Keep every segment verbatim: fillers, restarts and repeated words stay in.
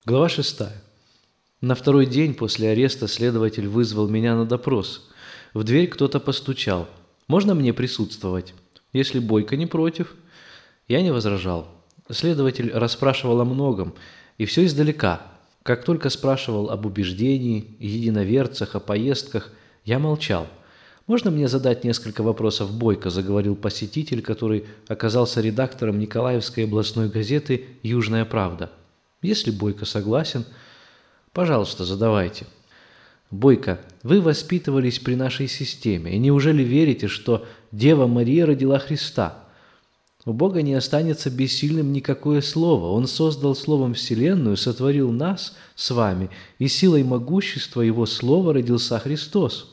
Глава шестая. На второй день после ареста следователь вызвал меня на допрос. В дверь кто-то постучал. «Можно мне присутствовать?» «Если Бойко не против». Я не возражал. Следователь расспрашивал о многом, и все издалека. Как только спрашивал об убеждении, единоверцах, о поездках, я молчал. «Можно мне задать несколько вопросов Бойко?» – заговорил посетитель, который оказался редактором Николаевской областной газеты «Южная правда». «Если Бойко согласен, пожалуйста, задавайте». «Бойко, вы воспитывались при нашей системе, и неужели верите, что Дева Мария родила Христа? У Бога не останется бессильным никакое слово. Он создал словом вселенную, сотворил нас с вами, и силой могущества Его слова родился Христос.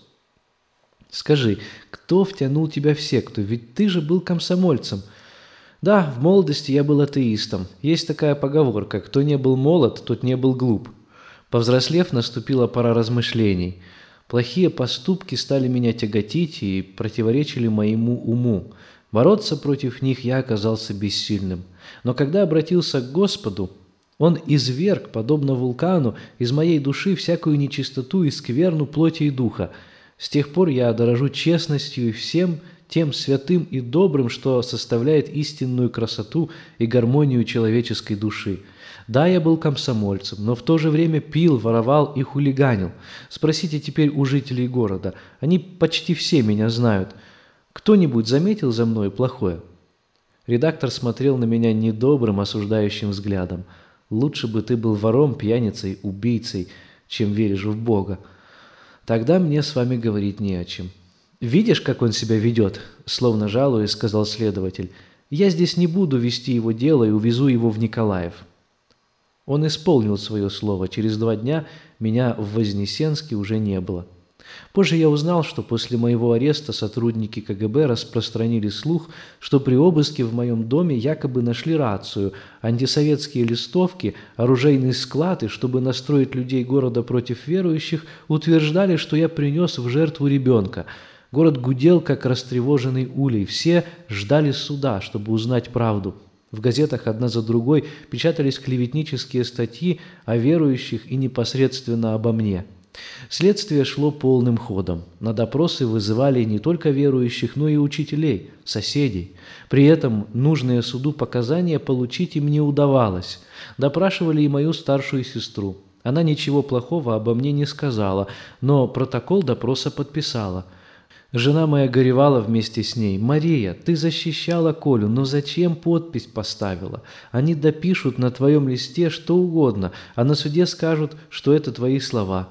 Скажи, кто втянул тебя в секту? Ведь ты же был комсомольцем». «Да, в молодости я был атеистом. Есть такая поговорка: кто не был молод, тот не был глуп». Повзрослев, наступила пора размышлений. Плохие поступки стали меня тяготить и противоречили моему уму. Бороться против них я оказался бессильным. Но когда обратился к Господу, Он изверг, подобно вулкану, из моей души всякую нечистоту и скверну плоти и духа. С тех пор я дорожу честностью и всем тем святым и добрым, что составляет истинную красоту и гармонию человеческой души. Да, я был комсомольцем, но в то же время пил, воровал и хулиганил. Спросите теперь у жителей города. Они почти все меня знают. Кто-нибудь заметил за мной плохое?» Редактор смотрел на меня недобрым, осуждающим взглядом. «Лучше бы ты был вором, пьяницей, убийцей, чем веришь в Бога. Тогда мне с вами говорить не о чем». «Видишь, как он себя ведет?» – словно жалуясь, сказал следователь. «Я здесь не буду вести его дело и увезу его в Николаев». Он исполнил свое слово. Через два дня меня в Вознесенске уже не было. Позже я узнал, что после моего ареста сотрудники ка гэ бэ распространили слух, что при обыске в моем доме якобы нашли рацию, антисоветские листовки, оружейный склад, и чтобы настроить людей города против верующих, утверждали, что я принес в жертву ребенка. Город гудел, как растревоженный улей. Все ждали суда, чтобы узнать правду. В газетах одна за другой печатались клеветнические статьи о верующих и непосредственно обо мне. Следствие шло полным ходом. На допросы вызывали не только верующих, но и учителей, соседей. При этом нужные суду показания получить им не удавалось. Допрашивали и мою старшую сестру. Она ничего плохого обо мне не сказала, но протокол допроса подписала. Жена моя горевала вместе с ней. «Мария, ты защищала Колю, но зачем подпись поставила? Они допишут на твоем листе что угодно, а на суде скажут, что это твои слова».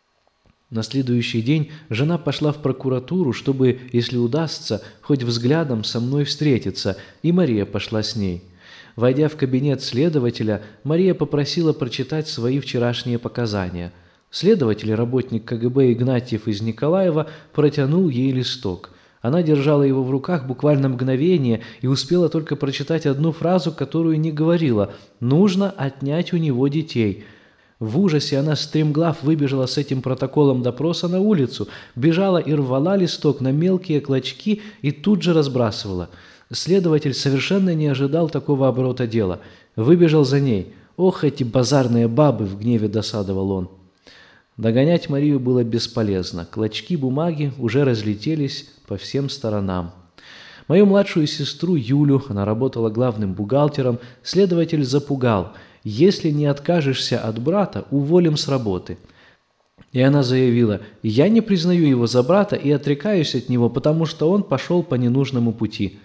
На следующий день жена пошла в прокуратуру, чтобы, если удастся, хоть взглядом со мной встретиться, и Мария пошла с ней. Войдя в кабинет следователя, Мария попросила прочитать свои вчерашние показания. Следователь, работник ка гэ бэ Игнатьев из Николаева, протянул ей листок. Она держала его в руках буквально мгновение и успела только прочитать одну фразу, которую не говорила: «Нужно отнять у него детей». В ужасе она стремглав выбежала с этим протоколом допроса на улицу, бежала и рвала листок на мелкие клочки и тут же разбрасывала. Следователь совершенно не ожидал такого оборота дела. Выбежал за ней. «Ох, эти базарные бабы!» — в гневе досадовал он. Догонять Марию было бесполезно. Клочки бумаги уже разлетелись по всем сторонам. Мою младшую сестру Юлю, она работала главным бухгалтером, следователь запугал: «Если не откажешься от брата, уволим с работы». И она заявила: «Я не признаю его за брата и отрекаюсь от него, потому что он пошел по ненужному пути».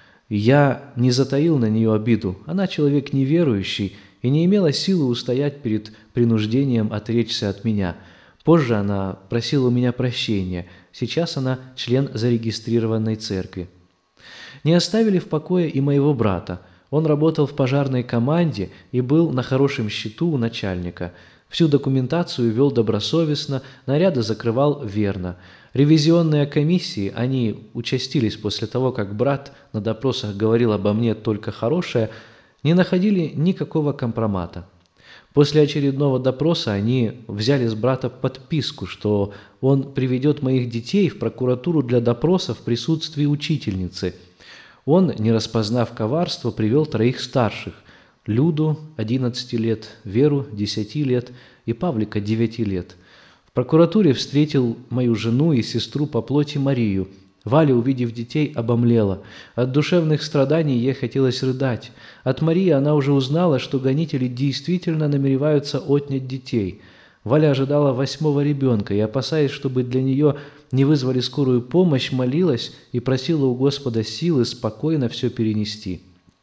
Я не затаил на нее обиду. Она человек неверующий и не имела силы устоять перед принуждением отречься от меня. Позже она просила у меня прощения. Сейчас она член зарегистрированной церкви. Не оставили в покое и моего брата. Он работал в пожарной команде и был на хорошем счету у начальника. Всю документацию вел добросовестно, наряды закрывал верно. Ревизионные комиссии, они участились после того, как брат на допросах говорил обо мне только хорошее, не находили никакого компромата. После очередного допроса они взяли с брата подписку, что он приведет моих детей в прокуратуру для допроса в присутствии учительницы. Он, не распознав коварство, привел троих старших. Люду одиннадцати лет, Веру десяти лет и Павлика девяти лет. В прокуратуре встретил мою жену и сестру по плоти Марию. Валя, увидев детей, обомлела. От душевных страданий ей хотелось рыдать. От Марии она уже узнала, что гонители действительно намереваются отнять детей. Валя ожидала восьмого ребенка и, опасаясь, чтобы для нее не вызвали скорую помощь, молилась и просила у Господа силы спокойно все перенести.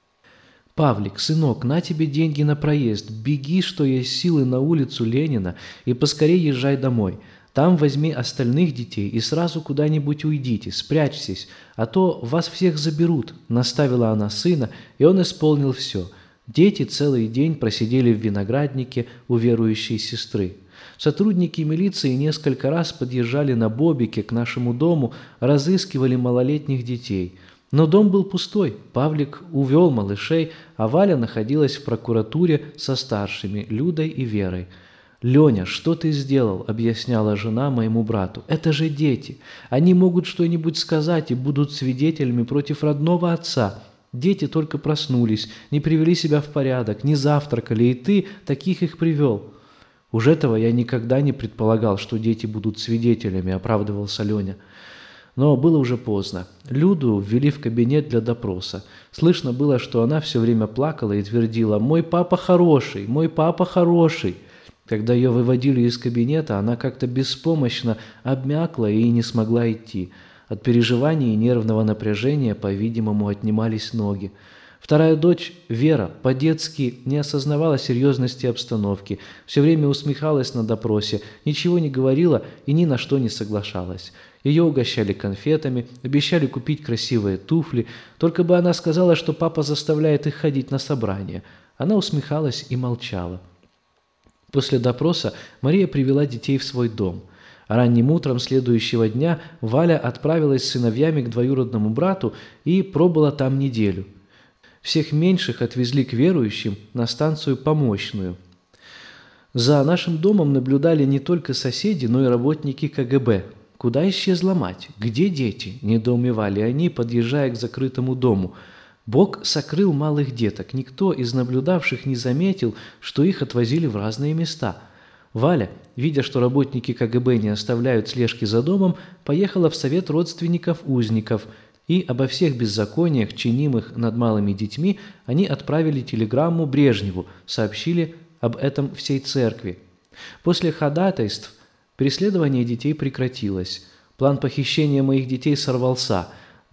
«Павлик, сынок, на тебе деньги на проезд. Беги, что есть силы, на улицу Ленина и поскорей езжай домой. Там возьми остальных детей и сразу куда-нибудь уйдите, спрячьтесь, а то вас всех заберут», – наставила она сына, и он исполнил все. Дети целый день просидели в винограднике у верующей сестры. Сотрудники милиции несколько раз подъезжали на бобике к нашему дому, разыскивали малолетних детей. Но дом был пустой, Павлик увел малышей, а Валя находилась в прокуратуре со старшими, Людой и Верой. «Леня, что ты сделал?» – объясняла жена моему брату. «Это же дети. Они могут что-нибудь сказать и будут свидетелями против родного отца. Дети только проснулись, не привели себя в порядок, не завтракали, и ты таких их привел». «Уж этого я никогда не предполагал, что дети будут свидетелями», – оправдывался Леня. Но было уже поздно. Люду ввели в кабинет для допроса. Слышно было, что она все время плакала и твердила: «Мой папа хороший, мой папа хороший». Когда ее выводили из кабинета, она как-то беспомощно обмякла и не смогла идти. От переживаний и нервного напряжения, по-видимому, отнимались ноги. Вторая дочь, Вера, по-детски не осознавала серьезности обстановки, все время усмехалась на допросе, ничего не говорила и ни на что не соглашалась. Ее угощали конфетами, обещали купить красивые туфли, только бы она сказала, что папа заставляет их ходить на собрания. Она усмехалась и молчала. После допроса Мария привела детей в свой дом. Ранним утром следующего дня Валя отправилась с сыновьями к двоюродному брату и пробыла там неделю. Всех меньших отвезли к верующим на станцию Помощную. За нашим домом наблюдали не только соседи, но и работники ка гэ бэ. «Куда исчезла мать? Где дети?» – недоумевали они, подъезжая к закрытому дому. Бог сокрыл малых деток. Никто из наблюдавших не заметил, что их отвозили в разные места. Валя, видя, что работники ка гэ бэ не оставляют слежки за домом, поехала в совет родственников узников, и обо всех беззакониях, чинимых над малыми детьми, они отправили телеграмму Брежневу, сообщили об этом всей церкви. После ходатайств преследование детей прекратилось. План похищения моих детей сорвался,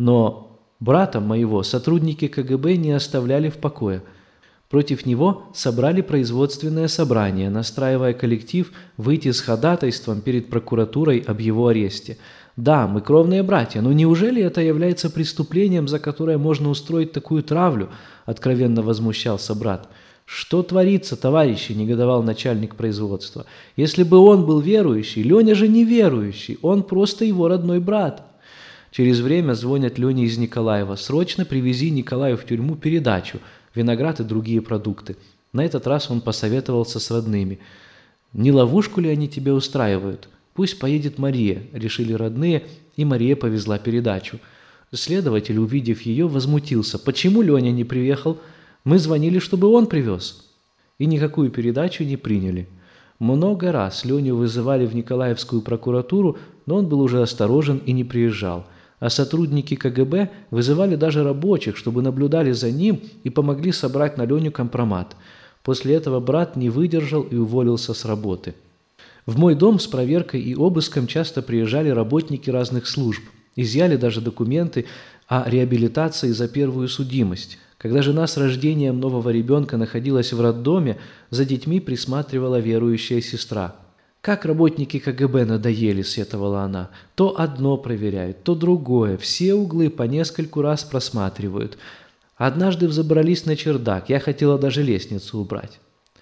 но брата моего сотрудники ка гэ бэ не оставляли в покое. Против него собрали производственное собрание, настраивая коллектив выйти с ходатайством перед прокуратурой об его аресте. Да, мы кровные братья, но неужели это является преступлением, за которое можно устроить такую травлю? Откровенно возмущался брат. «Что творится, товарищи?» – негодовал начальник производства. «Если бы он был верующий, Леня же не верующий, он просто его родной брат». Через время звонят Лене из Николаева: «Срочно привези Николаю в тюрьму передачу, виноград и другие продукты». На этот раз он посоветовался с родными. «Не ловушку ли они тебе устраивают? Пусть поедет Мария», – решили родные, и Мария повезла передачу. Следователь, увидев ее, возмутился: «Почему Леня не приехал? Мы звонили, чтобы он привез». И никакую передачу не приняли. Много раз Леню вызывали в Николаевскую прокуратуру, но он был уже осторожен и не приезжал. А сотрудники ка гэ бэ вызывали даже рабочих, чтобы наблюдали за ним и помогли собрать на Леню компромат. После этого брат не выдержал и уволился с работы. В мой дом с проверкой и обыском часто приезжали работники разных служб. Изъяли даже документы о реабилитации за первую судимость. Когда жена с рождением нового ребенка находилась в роддоме, за детьми присматривала верующая сестра. «Как работники ка гэ бэ надоели», – сетовала она. «То одно проверяют, то другое, все углы по нескольку раз просматривают. Однажды взобрались на чердак, я хотела даже лестницу убрать».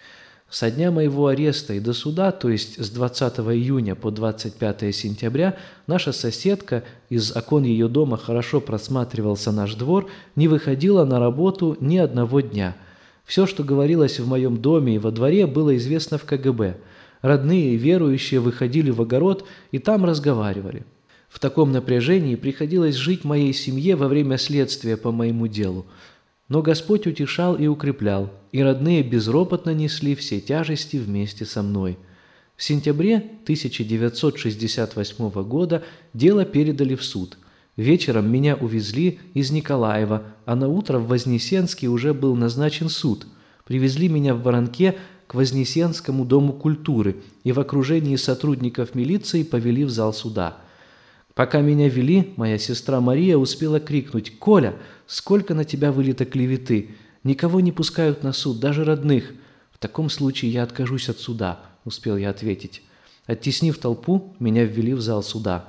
Со дня моего ареста и до суда, то есть с двадцатого июня по двадцать пятое сентября, наша соседка, из окон ее дома хорошо просматривался наш двор, не выходила на работу ни одного дня. Все, что говорилось в моем доме и во дворе, было известно в ка гэ бэ. Родные и верующие выходили в огород и там разговаривали. В таком напряжении приходилось жить моей семье во время следствия по моему делу. Но Господь утешал и укреплял, и родные безропотно несли все тяжести вместе со мной. В сентябре тысяча девятьсот шестьдесят восьмого года дело передали в суд. Вечером меня увезли из Николаева, а на утро в Вознесенске уже был назначен суд. Привезли меня в Воронке к Вознесенскому дому культуры и в окружении сотрудников милиции повели в зал суда. Пока меня вели, моя сестра Мария успела крикнуть: «Коля, сколько на тебя вылито клеветы! Никого не пускают на суд, даже родных. В таком случае я откажусь от суда», – успел я ответить. Оттеснив толпу, меня ввели в зал суда.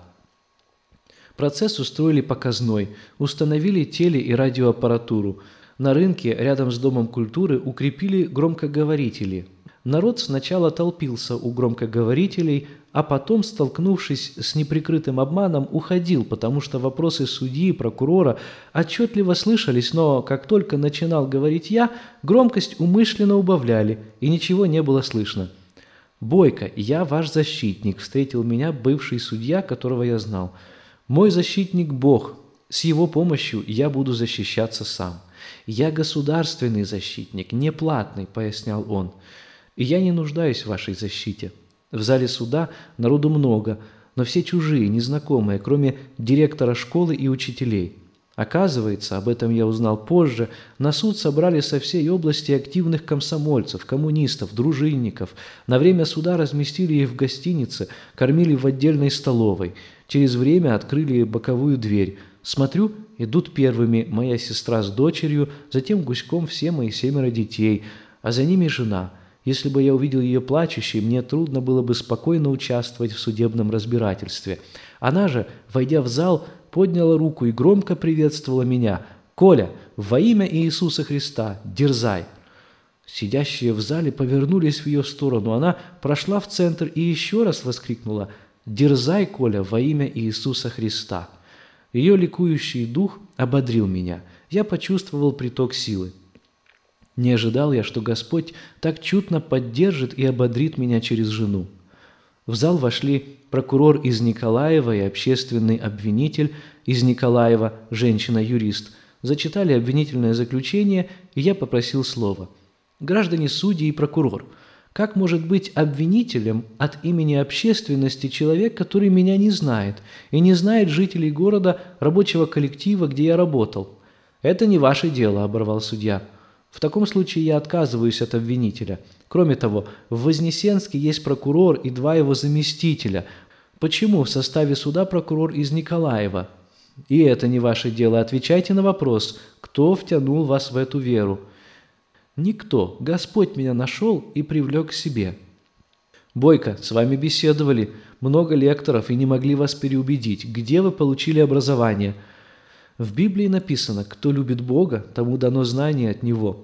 Процесс устроили показной, установили теле- и радиоаппаратуру. На рынке рядом с Домом культуры укрепили громкоговорители. Народ сначала толпился у громкоговорителей, а потом, столкнувшись с неприкрытым обманом, уходил, потому что вопросы судьи и прокурора отчетливо слышались, но как только начинал говорить я, громкость умышленно убавляли, и ничего не было слышно. «Бойко, я ваш защитник», – встретил меня бывший судья, которого я знал. «Мой защитник – Бог. С его помощью я буду защищаться сам. Я государственный защитник, не платный», – пояснял он. «И я не нуждаюсь в вашей защите». В зале суда народу много, но все чужие, незнакомые, кроме директора школы и учителей. Оказывается, об этом я узнал позже, на суд собрали со всей области активных комсомольцев, коммунистов, дружинников. На время суда разместили их в гостинице, кормили в отдельной столовой. Через время открыли боковую дверь. Смотрю, идут первыми моя сестра с дочерью, затем гуськом все мои семеро детей, а за ними жена. Если бы я увидел ее плачущей, мне трудно было бы спокойно участвовать в судебном разбирательстве. Она же, войдя в зал, подняла руку и громко приветствовала меня: «Коля, во имя Иисуса Христа, дерзай!» Сидящие в зале повернулись в ее сторону. Она прошла в центр и еще раз воскликнула: «Дерзай, Коля, во имя Иисуса Христа!» Ее ликующий дух ободрил меня. Я почувствовал приток силы. Не ожидал я, что Господь так чутно поддержит и ободрит меня через жену. В зал вошли прокурор из Николаева и общественный обвинитель из Николаева, женщина-юрист. Зачитали обвинительное заключение, и я попросил слова. «Граждане судьи и прокурор, как может быть обвинителем от имени общественности человек, который меня не знает и не знает жителей города, рабочего коллектива, где я работал?» «Это не ваше дело», – оборвал судья. «В таком случае я отказываюсь от обвинителя. Кроме того, в Вознесенске есть прокурор и два его заместителя. Почему в составе суда прокурор из Николаева? И это не ваше дело. Отвечайте на вопрос, кто втянул вас в эту веру?» «Никто. Господь меня нашел и привлек к себе». «Бойко, с вами беседовали много лекторов и не могли вас переубедить. Где вы получили образование?» «В Библии написано: кто любит Бога, тому дано знание от Него».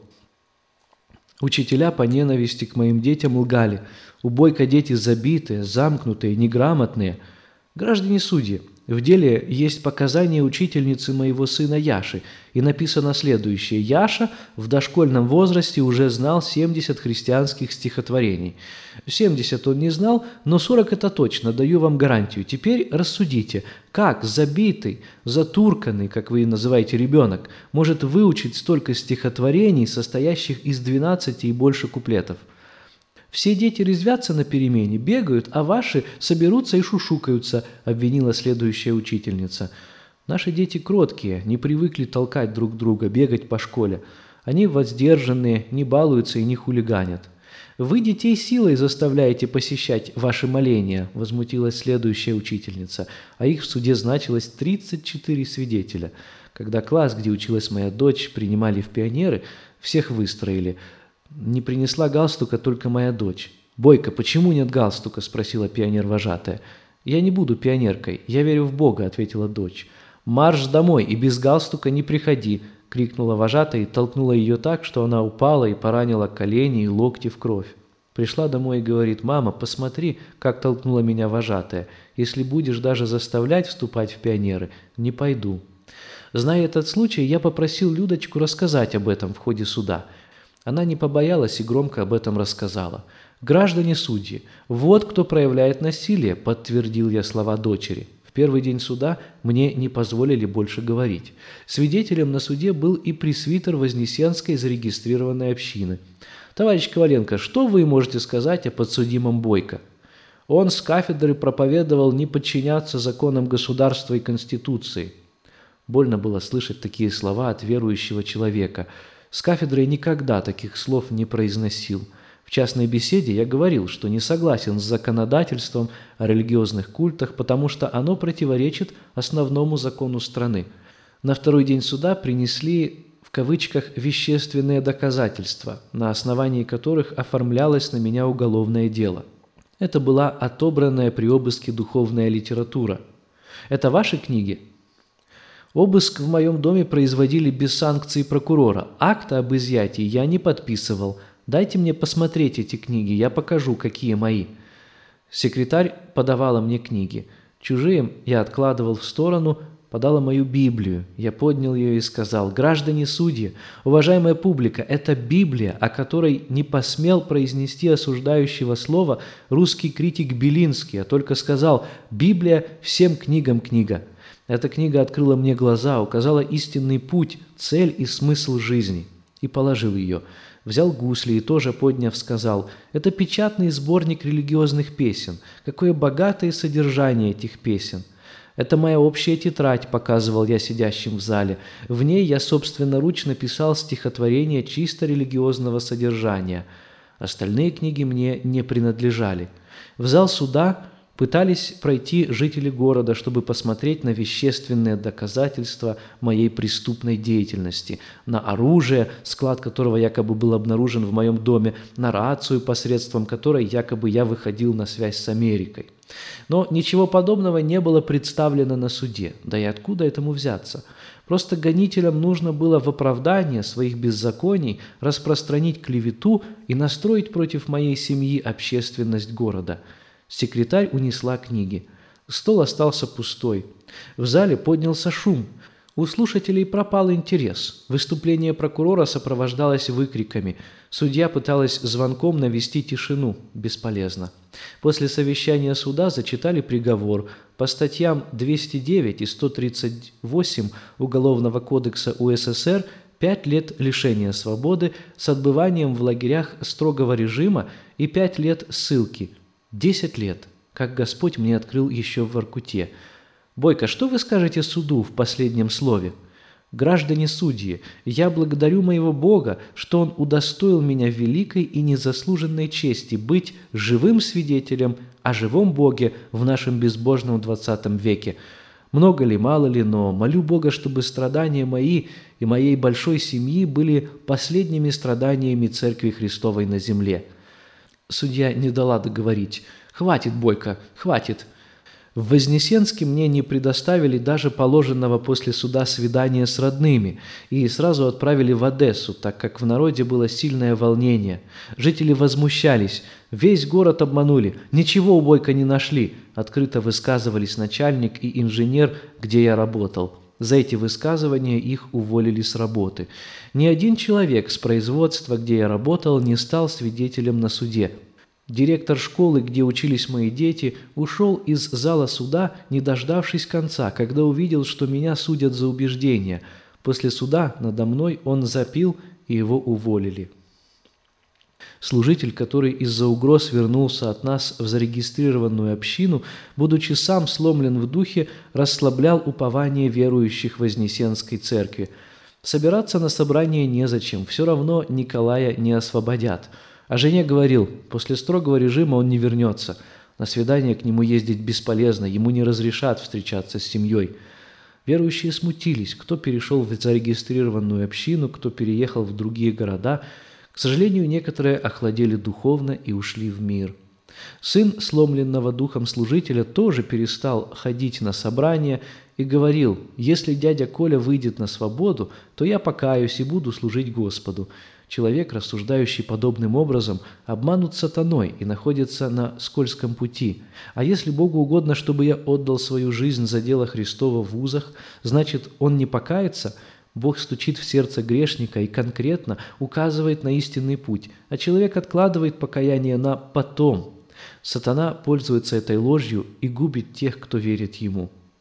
Учителя по ненависти к моим детям лгали. У Бойко дети забитые, замкнутые, неграмотные. Граждане судьи, в деле есть показания учительницы моего сына Яши, и написано следующее: Яша в дошкольном возрасте уже знал семьдесят христианских стихотворений. семьдесят он не знал, но сорок это точно, даю вам гарантию. Теперь рассудите, как забитый, затурканный, как вы называете, ребенок может выучить столько стихотворений, состоящих из двенадцати и больше куплетов? «Все дети резвятся на перемене, бегают, а ваши соберутся и шушукаются», – обвинила следующая учительница. «Наши дети кроткие, не привыкли толкать друг друга, бегать по школе. Они воздержанные, не балуются и не хулиганят». «Вы детей силой заставляете посещать ваши моления», – возмутилась следующая учительница, а их в суде значилось тридцать четыре свидетеля. Когда класс, где училась моя дочь, принимали в пионеры, всех выстроили. Не принесла галстука только моя дочь. «Бойко, почему нет галстука?» – спросила пионер-вожатая. «Я не буду пионеркой, я верю в Бога», – ответила дочь. «Марш домой и без галстука не приходи», – крикнула вожатая и толкнула ее так, что она упала и поранила колени и локти в кровь. Пришла домой и говорит: «Мама, посмотри, как толкнула меня вожатая. Если будешь даже заставлять вступать в пионеры, не пойду». Зная этот случай, я попросил Людочку рассказать об этом в ходе суда. Она не побоялась и громко об этом рассказала. «Граждане судьи, вот кто проявляет насилие», – подтвердил я слова дочери. В первый день суда мне не позволили больше говорить. Свидетелем на суде был и пресвитер Вознесенской зарегистрированной общины. «Товарищ Коваленко, что вы можете сказать о подсудимом Бойко? Он с кафедры проповедовал не подчиняться законам государства и Конституции». Больно было слышать такие слова от верующего человека. С кафедры я никогда таких слов не произносил. В частной беседе я говорил, что не согласен с законодательством о религиозных культах, потому что оно противоречит основному закону страны. На второй день суда принесли в кавычках «вещественные доказательства», на основании которых оформлялось на меня уголовное дело. Это была отобранная при обыске духовная литература. «Это ваши книги?» Обыск в моем доме производили без санкции прокурора. Акта об изъятии я не подписывал. Дайте мне посмотреть эти книги, я покажу, какие мои. Секретарь подавала мне книги. Чужие я откладывал в сторону, подала мою Библию. Я поднял ее и сказал: «Граждане судьи, уважаемая публика, это Библия, о которой не посмел произнести осуждающего слова русский критик Белинский, а только сказал: Библия всем книгам книга». Эта книга открыла мне глаза, указала истинный путь, цель и смысл жизни. И положил ее. Взял гусли и тоже подняв сказал: «Это печатный сборник религиозных песен. Какое богатое содержание этих песен! Это моя общая тетрадь», — показывал я сидящим в зале. В ней я собственноручно писал стихотворения чисто религиозного содержания. Остальные книги мне не принадлежали. В зал суда пытались пройти жители города, чтобы посмотреть на вещественные доказательства моей преступной деятельности, на оружие, склад которого якобы был обнаружен в моем доме, на рацию, посредством которой якобы я выходил на связь с Америкой. Но ничего подобного не было представлено на суде. Да и откуда этому взяться? Просто гонителям нужно было в оправдание своих беззаконий распространить клевету и настроить против моей семьи общественность города. Секретарь унесла книги. Стол остался пустой. В зале поднялся шум. У слушателей пропал интерес. Выступление прокурора сопровождалось выкриками. Судья пыталась звонком навести тишину. Бесполезно. После совещания суда зачитали приговор. По статьям двести девять и сто тридцать восемь Уголовного кодекса УССР пять лет лишения свободы с отбыванием в лагерях строгого режима и пять лет ссылки. Десять лет, как Господь мне открыл еще в Воркуте. Бойко, что вы скажете суду в последнем слове? Граждане судьи, я благодарю моего Бога, что Он удостоил меня великой и незаслуженной чести быть живым свидетелем о живом Боге в нашем безбожном двадцатом веке. Много ли, мало ли, но молю Бога, чтобы страдания мои и моей большой семьи были последними страданиями Церкви Христовой на земле». Судья не дала договорить. «Хватит, Бойко, хватит». В Вознесенске мне не предоставили даже положенного после суда свидания с родными и сразу отправили в Одессу, так как в народе было сильное волнение. Жители возмущались. Весь город обманули. Ничего у Бойко не нашли. Открыто высказывались начальник и инженер, где я работал. За эти высказывания их уволили с работы. Ни один человек с производства, где я работал, не стал свидетелем на суде. Директор школы, где учились мои дети, ушел из зала суда, не дождавшись конца, когда увидел, что меня судят за убеждения. После суда надо мной он запил, и его уволили. Служитель, который из-за угроз вернулся от нас в зарегистрированную общину, будучи сам сломлен в духе, расслаблял упование верующих Вознесенской церкви. Собираться на собрание незачем, все равно Николая не освободят. А жене говорил, после строгого режима он не вернется. На свидание к нему ездить бесполезно, ему не разрешат встречаться с семьей. Верующие смутились, кто перешел в зарегистрированную общину, кто переехал в другие города. К сожалению, некоторые охладели духовно и ушли в мир. Сын сломленного духом служителя тоже перестал ходить на собрания и говорил: «Если дядя Коля выйдет на свободу, то я покаюсь и буду служить Господу». Человек, рассуждающий подобным образом, обманут сатаной и находится на скользком пути. А если Богу угодно, чтобы я отдал свою жизнь за дело Христово в вузах, значит, он не покается? Бог стучит в сердце грешника и конкретно указывает на истинный путь, а человек откладывает покаяние на потом. Сатана пользуется этой ложью и губит тех, кто верит ему.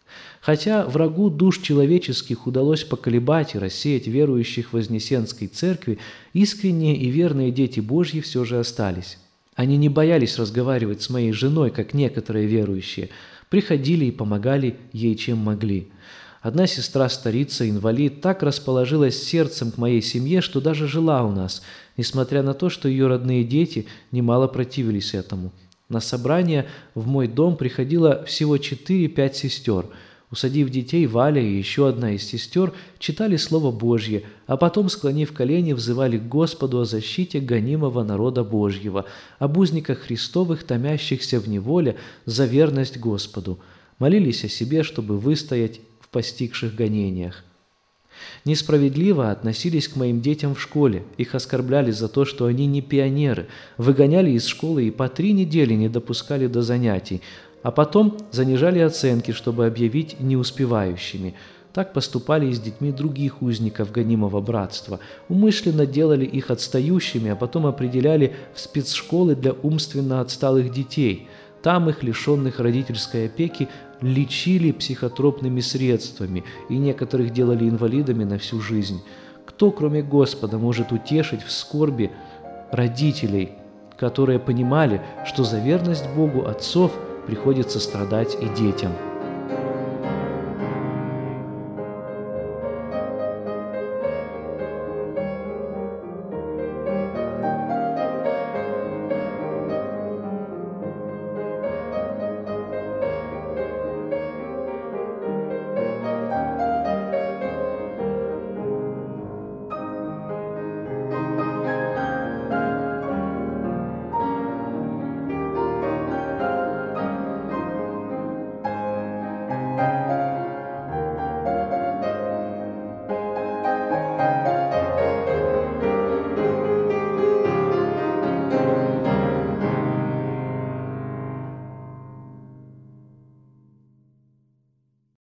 Хотя врагу душ человеческих удалось поколебать и рассеять верующих в Вознесенской церкви, искренние и верные дети Божьи все же остались. Они не боялись разговаривать с моей женой, как некоторые верующие, приходили и помогали ей, чем могли. Одна сестра-старица, инвалид, так расположилась сердцем к моей семье, что даже жила у нас, несмотря на то, что ее родные дети немало противились этому. На собрание в мой дом приходило всего четыре-пять сестер. Усадив детей, Валя и еще одна из сестер читали Слово Божье, а потом, склонив колени, взывали к Господу о защите гонимого народа Божьего, об узниках Христовых, томящихся в неволе за верность Господу. Молились о себе, чтобы выстоять в постигших гонениях. Несправедливо относились к моим детям в школе, их оскорбляли за то, что они не пионеры, выгоняли из школы и по три недели не допускали до занятий, а потом занижали оценки, чтобы объявить неуспевающими. Так поступали и с детьми других узников гонимого братства, умышленно делали их отстающими, а потом определяли в спецшколы для умственно отсталых детей. Там их, лишенных родительской опеки, лечили психотропными средствами, и некоторых делали инвалидами на всю жизнь. Кто, кроме Господа, может утешить в скорби родителей, которые понимали, что за верность Богу отцов приходится страдать и детям?